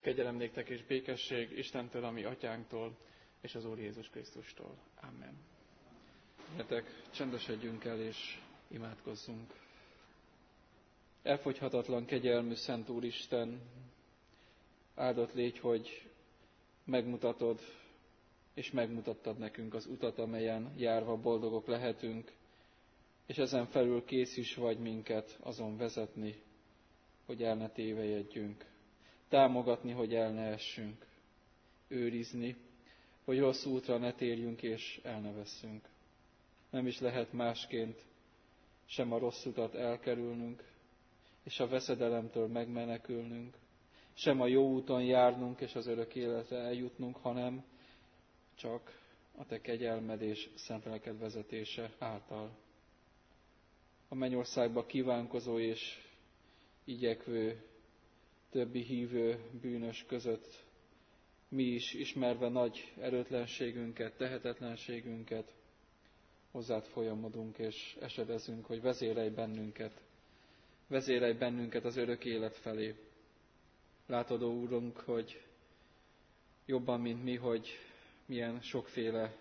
kegyelem néktek és békesség Istentől, a mi atyánktól, és az Úr Jézus Krisztustól. Amen. Gyertek, csendesedjünk el és imádkozzunk. Elfogyhatatlan kegyelmű Szent Úristen, áldott légy, hogy megmutatod és megmutattad nekünk az utat, amelyen járva boldogok lehetünk, és ezen felül kész is vagy minket azon vezetni, hogy el ne tévejedjünk, támogatni, hogy el ne essünk, őrizni, hogy rossz útra ne térjünk és el ne vesszünk. Nem is lehet másként sem a rossz utat elkerülnünk, és a veszedelemtől megmenekülnünk, sem a jó úton járnunk és az örök életre eljutnunk, hanem csak a Te kegyelmed és szent lelked vezetése által. A mennyországba kívánkozó és igyekvő többi hívő bűnös között mi is, ismerve nagy erőtlenségünket, tehetetlenségünket, hozzád folyamodunk és esedezünk, hogy vezérelj bennünket az örök élet felé. Látod, ó Úrunk, hogy jobban, mint mi, hogy milyen sokféle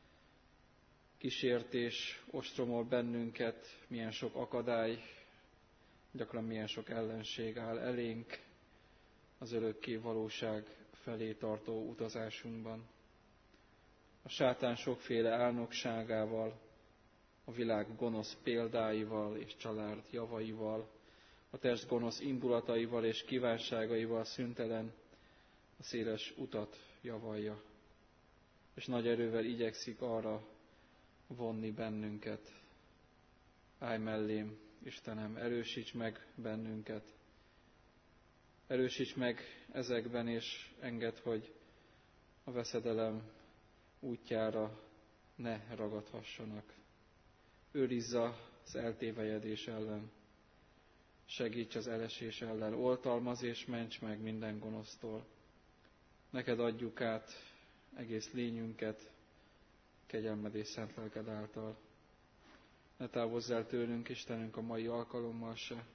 kísértés ostromol bennünket, milyen sok akadály, gyakran milyen sok ellenség áll elénk az örökké valóság felé tartó utazásunkban. A sátán sokféle álnokságával, a világ gonosz példáival és család javaival, a test gonosz indulataival és kívánságaival szüntelen a széles utat javalja, és nagy erővel igyekszik arra vonni bennünket. Állj mellém, Istenem, erősíts meg bennünket, erősíts meg ezekben, és engedd, hogy a veszedelem útjára ne ragadhassanak. Őrizz az eltévejedés ellen, segíts az elesés ellen, oltalmazz és ments meg minden gonosztól. Neked adjuk át egész lényünket, kegyelmed és szent lelked által. Ne távozz el tőlünk, Istenünk, a mai alkalommal se,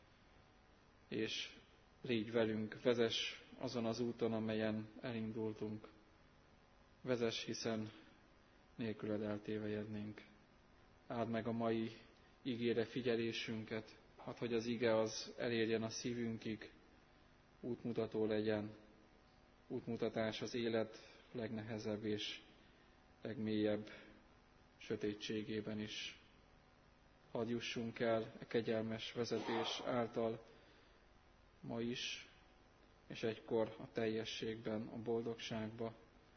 és légy velünk, vezess azon az úton, amelyen elindultunk. Vezess, hiszen nélküled eltévejednénk. Áld meg a mai igére figyelésünket, hadd, hogy az ige az elérjen a szívünkig, útmutató legyen, útmutatás az élet legnehezebb és legmélyebb sötétségében is. Hadd jussunk el a kegyelmes vezetés által ma is, és egykor a teljességben, a boldogságba,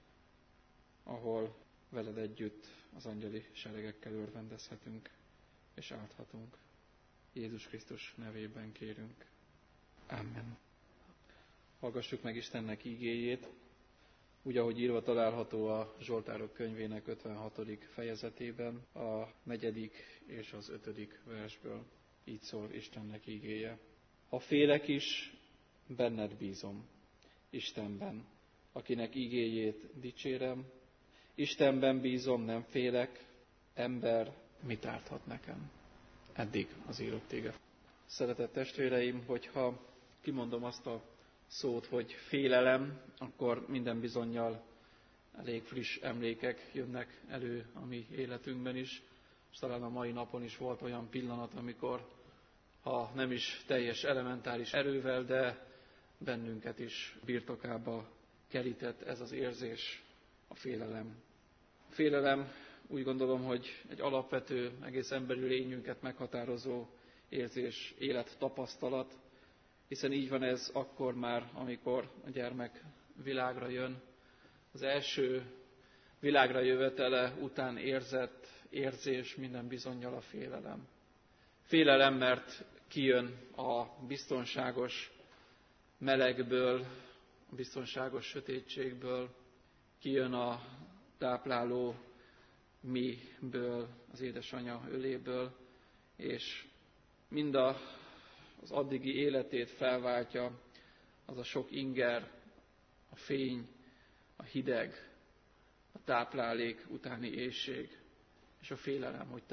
ahol veled együtt az angyali seregekkel örvendezhetünk és áldhatunk. Jézus Krisztus nevében kérünk. Amen. Hallgassuk meg Istennek igéjét, úgy, ahogy írva található a Zsoltárok könyvének 56. fejezetében, a 4. és az 5. versből. Így szól Istennek igéje. Ha félek is, benned bízom, Istenben, akinek igéjét dicsérem. Istenben bízom, nem félek, ember mit árthat nekem? Eddig az írott ige. Szeretett testvéreim, hogyha kimondom azt a szót, hogy félelem, akkor minden bizonnyal elég friss emlékek jönnek elő a mi életünkben is, és talán a mai napon is volt olyan pillanat, amikor, ha nem is teljes elementáris erővel, de bennünket is birtokába kerített ez az érzés, a félelem. A félelem, úgy gondolom, hogy egy alapvető, egész emberi lényünket meghatározó érzés, élettapasztalat, hiszen így van ez akkor már, amikor a gyermek világra jön. Az első világra jövetele után érzett érzés minden bizonnyal a félelem. Félelem, mert kijön a biztonságos melegből, a biztonságos sötétségből, kijön a tápláló miből, az édesanyja öléből, és mind az addigi életét felváltja az a sok inger, a fény, a hideg, a táplálék utáni éhség, és a félelem, hogy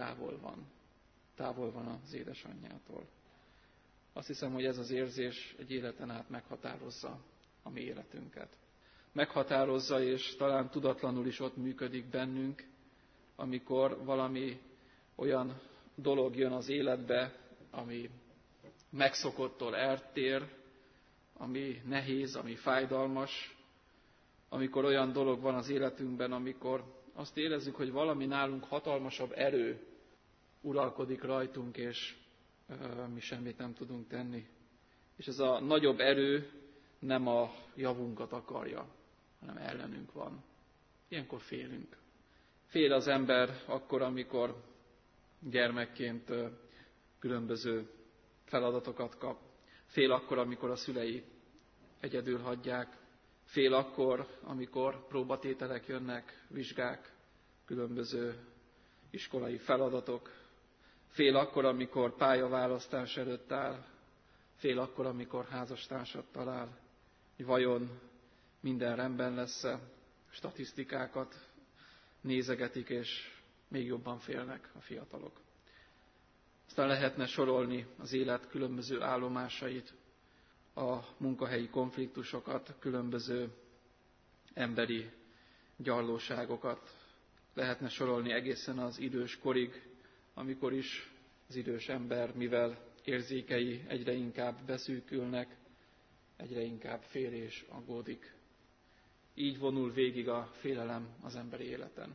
távol van az édesanyjától. Azt hiszem, hogy ez az érzés egy életen át meghatározza a mi életünket. Meghatározza, és talán tudatlanul is ott működik bennünk, amikor valami olyan dolog jön az életbe, ami megszokottól eltér, ami nehéz, ami fájdalmas, amikor olyan dolog van az életünkben, amikor azt érezzük, hogy valami nálunk hatalmasabb erő uralkodik rajtunk, és mi semmit nem tudunk tenni. És ez a nagyobb erő nem a javunkat akarja, hanem ellenünk van. Ilyenkor félünk. Fél az ember akkor, amikor gyermekként különböző feladatokat kap. Fél akkor, amikor a szülei egyedül hagyják. Fél akkor, amikor próbatételek jönnek, vizsgák, különböző iskolai feladatok. Fél akkor, amikor pályaválasztás előtt áll. Fél akkor, amikor házastársat talál. Vajon minden rendben lesz-e? Statisztikákat nézegetik, és még jobban félnek a fiatalok. Aztán lehetne sorolni az élet különböző állomásait, a munkahelyi konfliktusokat, különböző emberi gyarlóságokat. Lehetne sorolni egészen az idős korig, amikor is az idős ember, mivel érzékei egyre inkább beszűkülnek, egyre inkább fél és aggódik. Így vonul végig a félelem az emberi életen.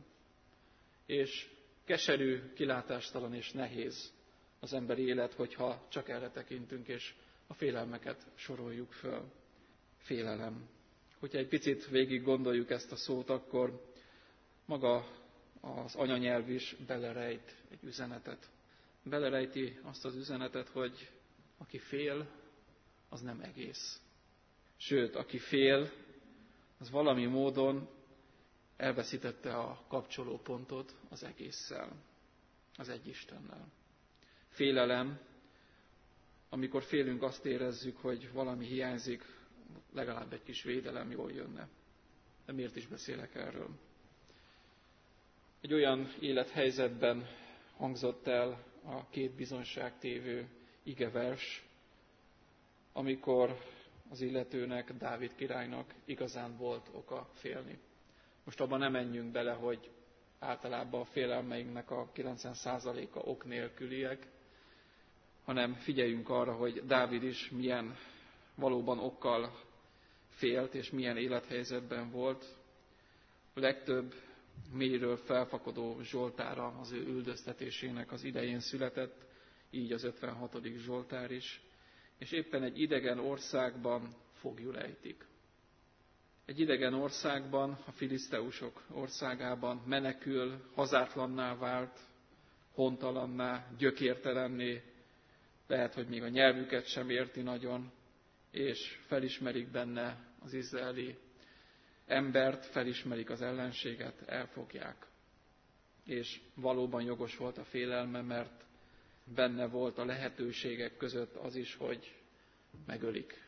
És keserű, kilátástalan és nehéz az emberi élet, hogyha csak erre tekintünk, és a félelmeket soroljuk föl. Félelem. Hogyha egy picit végig gondoljuk ezt a szót, akkor maga az anyanyelv is belerejt egy üzenetet. Belerejti azt az üzenetet, hogy aki fél, az nem egész. Sőt, aki fél, az valami módon elveszítette a kapcsolópontot az egésszel, az egyistennel. Félelem, amikor félünk, azt érezzük, hogy valami hiányzik, legalább egy kis védelem jól jönne. De miért is beszélek erről? Egy olyan élethelyzetben hangzott el a két bizonságtévő igevers, amikor az illetőnek, Dávid királynak igazán volt oka félni. Most abban nem menjünk bele, hogy általában a félelmeinknek a 90%-a ok nélküliek, hanem figyeljünk arra, hogy Dávid is milyen valóban okkal félt, és milyen élethelyzetben volt. A legtöbb mélyről felfakadó zsoltára az ő üldöztetésének az idején született, így az 56. zsoltár is, és éppen egy idegen országban foglyul ejtik. Egy idegen országban, a filiszteusok országában menekül, hazátlanná vált, hontalanná, gyökértelenné, lehet, hogy még a nyelvüket sem érti nagyon, és felismerik benne az izraeli embert, felismerik az ellenséget, elfogják. És valóban jogos volt a félelme, mert benne volt a lehetőségek között az is, hogy megölik.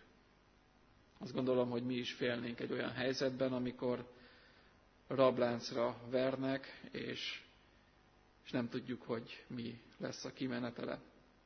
Azt gondolom, hogy mi is félnénk egy olyan helyzetben, amikor rabláncra vernek, és nem tudjuk, hogy mi lesz a kimenetele.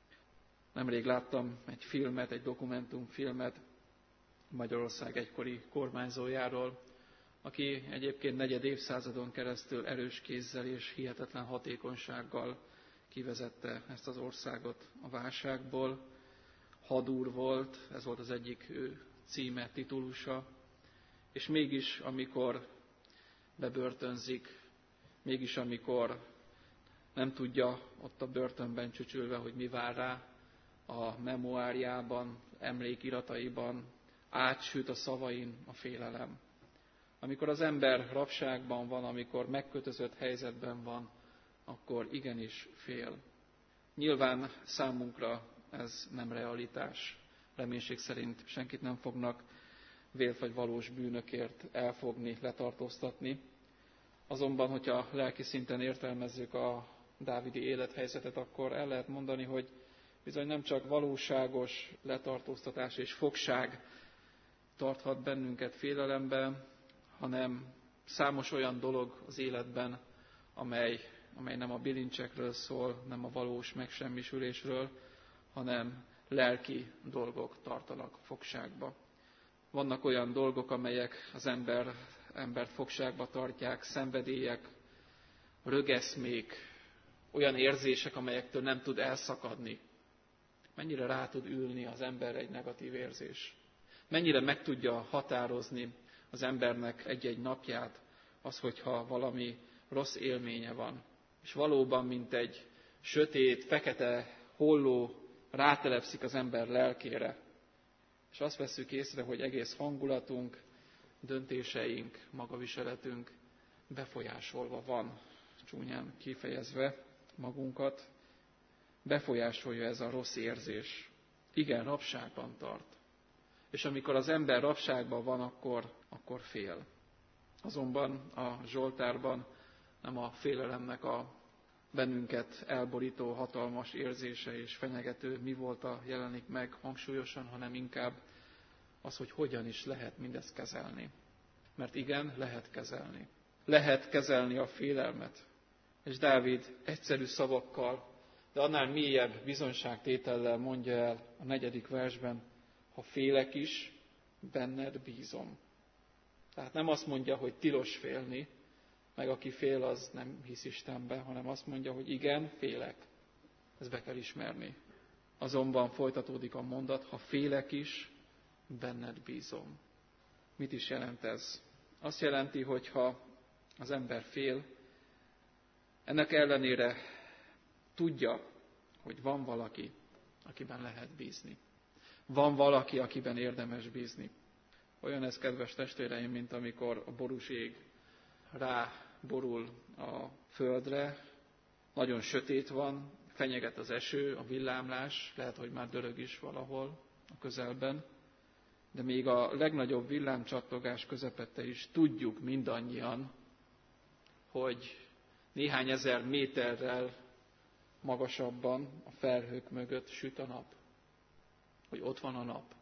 Nemrég láttam egy filmet, egy dokumentumfilmet Magyarország egykori kormányzójáról, aki egyébként negyed évszázadon keresztül erős kézzel és hihetetlen hatékonysággal kivezette ezt az országot a válságból. Hadúr volt, ez volt az egyik címe, titulusa, és mégis, amikor bebörtönzik, mégis amikor nem tudja ott a börtönben csücsülve, hogy mi vár rá, a memoárjában, emlékirataiban átsüt a szavain a félelem. Amikor az ember rabságban van, amikor megkötözött helyzetben van, akkor igenis fél. Nyilván számunkra ez nem realitás. Reménység szerint senkit nem fognak vélt vagy valós bűnökért elfogni, letartóztatni. Azonban, hogyha lelki szinten értelmezzük a dávidi élethelyzetet, akkor el lehet mondani, hogy bizony nem csak valóságos letartóztatás és fogság tarthat bennünket félelemben, hanem számos olyan dolog az életben, amely nem a bilincsekről szól, nem a valós megsemmisülésről, hanem lelki dolgok tartanak fogságba. Vannak olyan dolgok, amelyek az embert fogságba tartják, szenvedélyek, rögeszmék, olyan érzések, amelyektől nem tud elszakadni. Mennyire rá tud ülni az emberre egy negatív érzés? Mennyire meg tudja határozni az embernek egy-egy napját az, hogyha valami rossz élménye van. És valóban, mint egy sötét, fekete holló rátelepszik az ember lelkére. És azt vesszük észre, hogy egész hangulatunk, döntéseink, magaviseletünk befolyásolva van, csúnyán kifejezve magunkat. Befolyásolja ez a rossz érzés. Igen, rabságban tart. És amikor az ember rabságban van, akkor fél. Azonban a Zsoltárban nem a félelemnek a bennünket elborító hatalmas érzése és fenyegető mi volt a jelenik meg hangsúlyosan, hanem inkább az, hogy hogyan is lehet mindezt kezelni. Mert igen, lehet kezelni. Lehet kezelni a félelmet. És Dávid egyszerű szavakkal, de annál mélyebb bizonyságtétellel mondja el a 4. versben, ha félek is, benned bízom. Tehát nem azt mondja, hogy tilos félni, meg aki fél, az nem hisz Istenbe, hanem azt mondja, hogy igen, félek. Ezt be kell ismerni. Azonban folytatódik a mondat, ha félek is, benned bízom. Mit is jelent ez? Azt jelenti, hogy ha az ember fél, ennek ellenére tudja, hogy van valaki, akiben lehet bízni. Van valaki, akiben érdemes bízni. Olyan ez, kedves testvéreim, mint amikor a borús ég ráborul a földre, nagyon sötét van, fenyeget az eső, a villámlás, lehet, hogy már dörög is valahol a közelben, de még a legnagyobb villámcsattogás közepette is tudjuk mindannyian, hogy néhány ezer méterrel magasabban a felhők mögött süt a nap, hogy ott van a nap.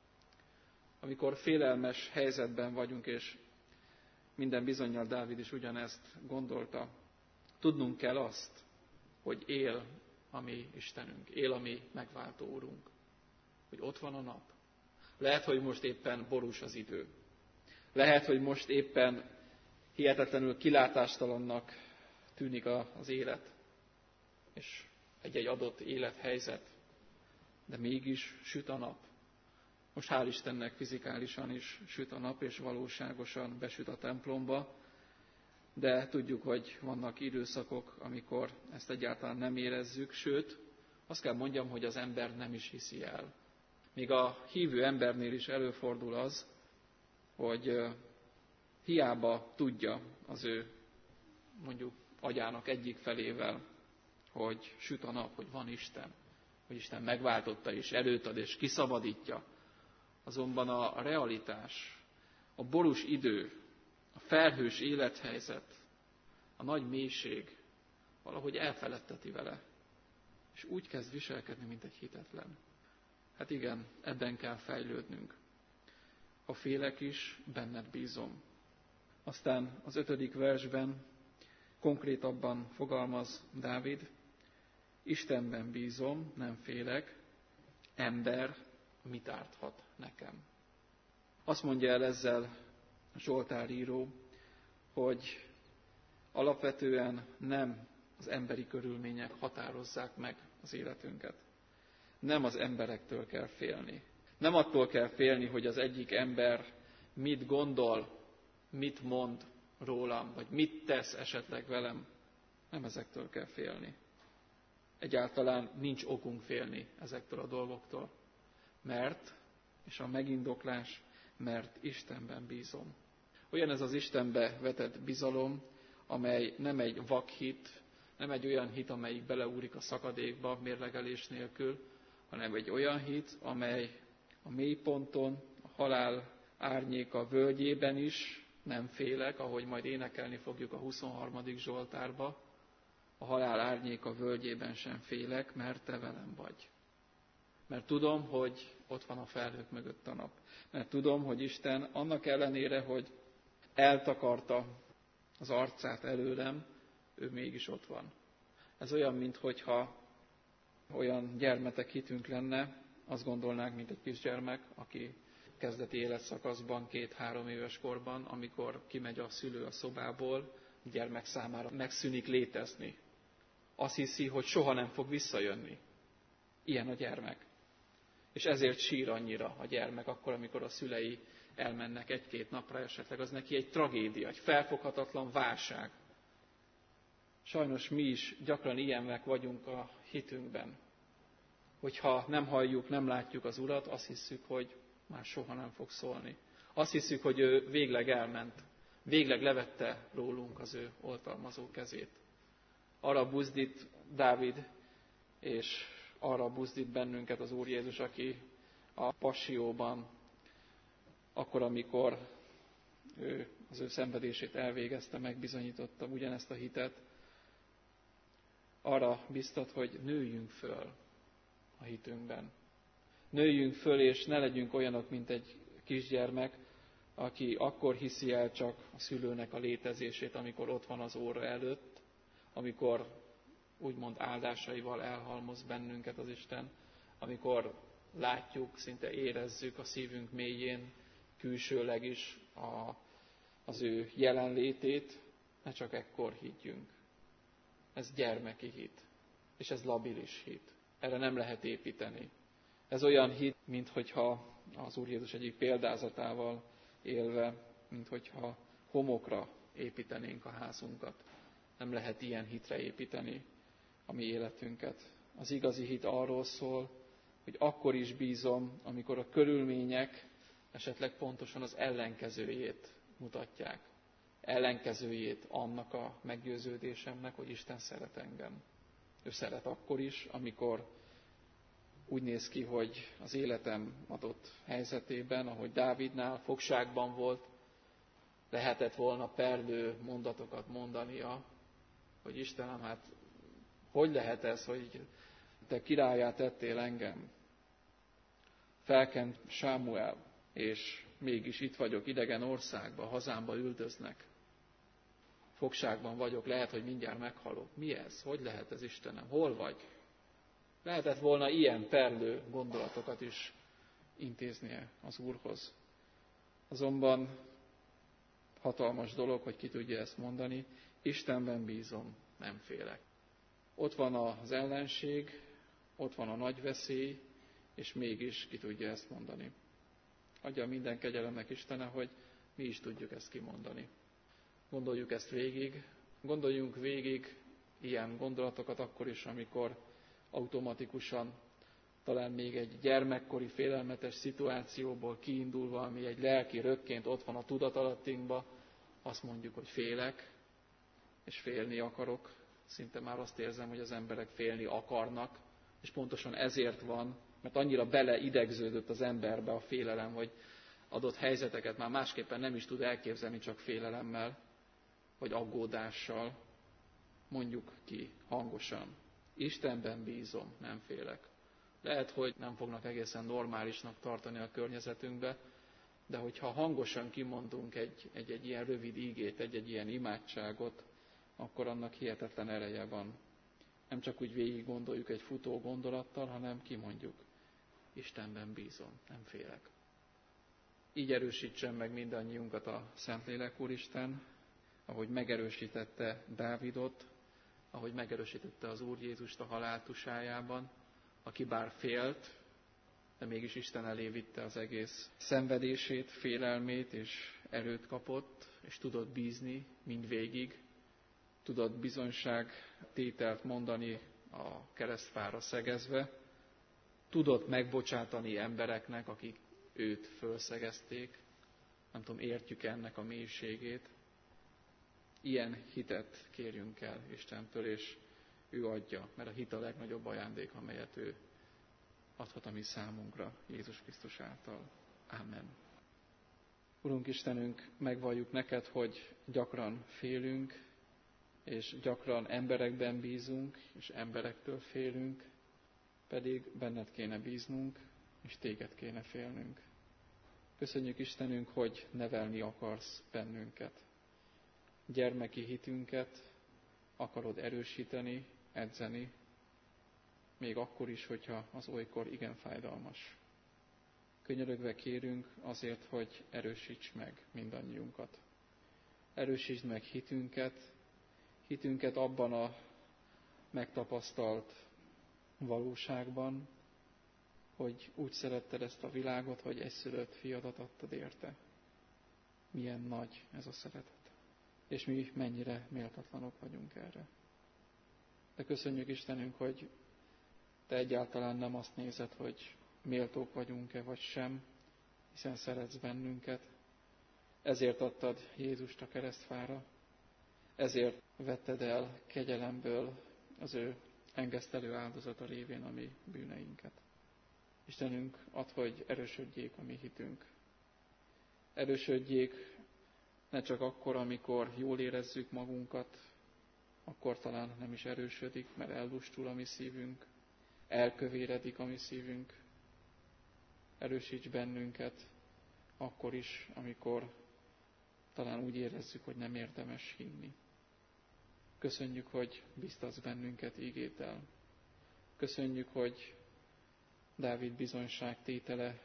Amikor félelmes helyzetben vagyunk, és minden bizonnyal Dávid is ugyanezt gondolta, tudnunk kell azt, hogy él a mi Istenünk, él a mi megváltó Úrunk, hogy ott van a nap. Lehet, hogy most éppen borús az idő. Lehet, hogy most éppen hihetetlenül kilátástalannak tűnik az élet, és egy-egy adott élethelyzet, de mégis süt a nap. Most hál' Istennek fizikálisan is süt a nap, és valóságosan besüt a templomba, de tudjuk, hogy vannak időszakok, amikor ezt egyáltalán nem érezzük, sőt, azt kell mondjam, hogy az ember nem is hiszi el. Még a hívő embernél is előfordul az, hogy hiába tudja az ő mondjuk agyának egyik felével, hogy süt a nap, hogy van Isten, hogy Isten megváltotta és előtt ad és kiszabadítja. Azonban a realitás, a borús idő, a felhős élethelyzet, a nagy mélység valahogy elfeledteti vele, és úgy kezd viselkedni, mint egy hitetlen. Hát igen, ebben kell fejlődnünk. Ha félek is, benned bízom. Aztán az 5. versben konkrétabban fogalmaz Dávid, Istenben bízom, nem félek, ember mit árthat nekem. Azt mondja el ezzel a Zsoltár író, hogy alapvetően nem az emberi körülmények határozzák meg az életünket. Nem az emberektől kell félni. Nem attól kell félni, hogy az egyik ember mit gondol, mit mond rólam, vagy mit tesz esetleg velem. Nem ezektől kell félni. Egyáltalán nincs okunk félni ezektől a dolgoktól. Mert, és a megindoklás, mert Istenben bízom. Olyan ez az Istenbe vetett bizalom, amely nem egy vakhit, nem egy olyan hit, amelyik beleúrik a szakadékba mérlegelés nélkül, hanem egy olyan hit, amely a mélyponton, a halál árnyéka völgyében is nem félek, ahogy majd énekelni fogjuk a 23. Zsoltárba, a halál árnyéka völgyében sem félek, mert te velem vagy. Mert tudom, hogy ott van a felhők mögött a nap. Mert tudom, hogy Isten annak ellenére, hogy eltakarta az arcát előlem, ő mégis ott van. Ez olyan, minthogyha olyan gyermetek hitünk lenne, azt gondolnánk, mint egy kisgyermek, aki kezdeti életszakaszban, 2-3 éves korban, amikor kimegy a szülő a szobából, a gyermek számára megszűnik létezni. Azt hiszi, hogy soha nem fog visszajönni. Ilyen a gyermek. És ezért sír annyira a gyermek akkor, amikor a szülei elmennek 1-2 napra esetleg. Az neki egy tragédia, egy felfoghatatlan válság. Sajnos mi is gyakran ilyenek vagyunk a hitünkben. Hogyha nem halljuk, nem látjuk az Urat, azt hiszük, hogy már soha nem fog szólni. Azt hiszük, hogy ő végleg elment. Végleg levette rólunk az ő oltalmazó kezét. Arra buzdít Dávid, és arra buzdít bennünket az Úr Jézus, aki a passióban, akkor, amikor ő az ő szenvedését elvégezte, megbizonyította ugyanezt a hitet, arra biztat, hogy nőjünk föl a hitünkben. Nőjünk föl, és ne legyünk olyanok, mint egy kisgyermek, aki akkor hiszi el csak a szülőnek a létezését, amikor ott van az óra előtt, amikor úgymond áldásaival elhalmoz bennünket az Isten, amikor látjuk, szinte érezzük a szívünk mélyén, külsőleg is az ő jelenlétét, ne csak ekkor higgyünk. Ez gyermeki hit, és ez labilis hit. Erre nem lehet építeni. Ez olyan hit, minthogyha az Úr Jézus egyik példázatával élve, minthogyha homokra építenénk a házunkat. Nem lehet ilyen hitre építeni a mi életünket. Az igazi hit arról szól, hogy akkor is bízom, amikor a körülmények esetleg pontosan az ellenkezőjét mutatják. Ellenkezőjét annak a meggyőződésemnek, hogy Isten szeret engem. Ő szeret akkor is, amikor úgy néz ki, hogy az életem adott helyzetében, ahogy Dávidnál fogságban volt, lehetett volna perdő mondatokat mondania, hogy Istenem, hát hogy lehet ez, hogy te királlyá tettél engem? Felkent Sámuel, és mégis itt vagyok, idegen országban, hazámba üldöznek. Fogságban vagyok, lehet, hogy mindjárt meghalok. Mi ez? Hogy lehet ez, Istenem? Hol vagy? Lehetett volna ilyen perlő gondolatokat is intéznie az Úrhoz. Azonban hatalmas dolog, hogy ki tudja ezt mondani, Istenben bízom, nem félek. Ott van az ellenség, ott van a nagy veszély, és mégis ki tudja ezt mondani. Adja minden kegyelemnek Istene, hogy mi is tudjuk ezt kimondani. Gondoljuk ezt végig, gondoljunk végig ilyen gondolatokat akkor is, amikor automatikusan, talán még egy gyermekkori félelmetes szituációból kiindulva, ami egy lelki rökként ott van a tudatalattinkban, azt mondjuk, hogy félek, és félni akarok. Szinte már azt érzem, hogy az emberek félni akarnak, és pontosan ezért van, mert annyira beleidegződött az emberbe a félelem, hogy adott helyzeteket már másképpen nem is tud elképzelni, csak félelemmel, vagy aggódással. Mondjuk ki hangosan. Istenben bízom, nem félek. Lehet, hogy nem fognak egészen normálisnak tartani a környezetünkbe, de hogyha hangosan kimondunk egy ilyen rövid ígét, egy ilyen imádságot, akkor annak hihetetlen ereje van. Nem csak úgy végig gondoljuk egy futó gondolattal, hanem kimondjuk. Istenben bízom, nem félek. Így erősítsen meg mindannyiunkat a Szentlélek Úristen, ahogy megerősítette Dávidot, ahogy megerősítette az Úr Jézust a halál tusájában, aki bár félt, de mégis Isten elé vitte az egész szenvedését, félelmét, és erőt kapott, és tudott bízni mindvégig, tudott bizonyságtételt mondani a keresztfára szegezve, tudott megbocsátani embereknek, akik őt fölszegezték. Nem tudom, értjük ennek a mélységét. Ilyen hitet kérjünk el Istentől, és ő adja, mert a hit a legnagyobb ajándék, amelyet ő adhat a mi számunkra Jézus Krisztus által. Amen. Urunk Istenünk, megvalljuk neked, hogy gyakran félünk, és gyakran emberekben bízunk, és emberektől félünk, pedig benned kéne bíznunk, és téged kéne félnünk. Köszönjük Istenünk, hogy nevelni akarsz bennünket. Gyermeki hitünket akarod erősíteni, edzeni, még akkor is, hogyha az olykor igen fájdalmas. Könyörögve kérünk azért, hogy erősíts meg mindannyiunkat. Erősítsd meg hitünket abban a megtapasztalt valóságban, hogy úgy szeretted ezt a világot, hogy egyszülött fiadat adtad érte. Milyen nagy ez a szeretet. És mi mennyire méltatlanok vagyunk erre. De köszönjük Istenünk, hogy Te egyáltalán nem azt nézed, hogy méltók vagyunk-e vagy sem, hiszen szeretsz bennünket. Ezért adtad Jézust a keresztfára, ezért vetted el kegyelemből az ő engesztelő áldozata révén a mi bűneinket. Istenünk, add, hogy erősödjék a mi hitünk. Erősödjék ne csak akkor, amikor jól érezzük magunkat, akkor talán nem is erősödik, mert ellustul a mi szívünk, elkövéredik a mi szívünk. Erősíts bennünket akkor is, amikor talán úgy érezzük, hogy nem érdemes hinni. Köszönjük, hogy biztatsz bennünket ígéddel. Köszönjük, hogy Dávid bizonyságtétele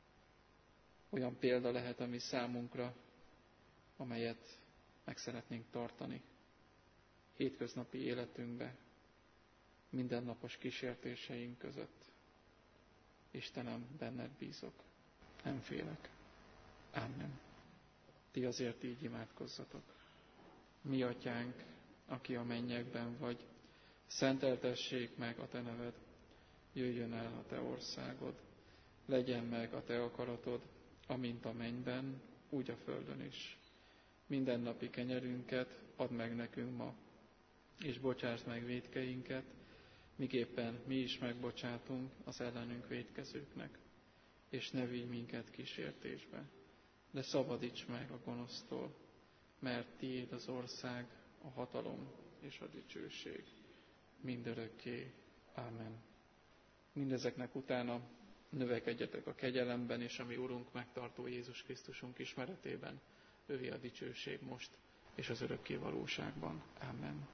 olyan példa lehet a mi számunkra, amelyet meg szeretnénk tartani hétköznapi életünkbe, mindennapos kísértéseink között. Istenem, benned bízok, nem félek. Amen. Ti azért így imádkozzatok. Mi atyánk, aki a mennyekben vagy, szenteltessék meg a te neved, jöjjön el a te országod, legyen meg a te akaratod, amint a mennyben, úgy a földön is. Mindennapi kenyerünket add meg nekünk ma, és bocsásd meg vétkeinket, miképpen mi is megbocsátunk az ellenünk vétkezőknek, és ne vigy minket kísértésbe, de szabadíts meg a gonosztól, mert tiéd az ország, a hatalom és a dicsőség mindörökké. Ámen. Mindezeknek utána növekedjetek a kegyelemben, és a mi Urunk megtartó Jézus Krisztusunk ismeretében, övé a dicsőség most és az örökké valóságban. Ámen.